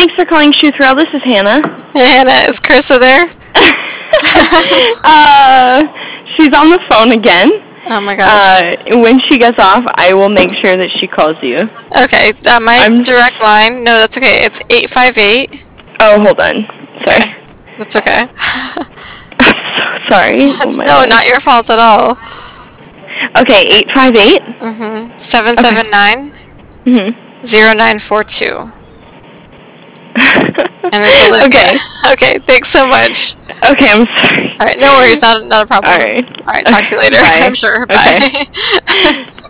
Thanks for calling Shoe Thrill. This is Hannah. Hey, Hannah, is Carissa there? She's on the phone again. Oh my gosh. When she gets off, I will make sure that she calls you. Okay, my direct line. No, that's okay. It's 858. Oh, hold on. Sorry. Okay. That's okay. I'm so sorry. No, not your fault at all. Okay, 858. 779. 0942. And it's Olivia. Okay. Okay, thanks so much. Okay, I'm sorry. Alright, no worries, not a problem. Alright. Alright, talk to you later. Bye. I'm sure. Okay. Bye.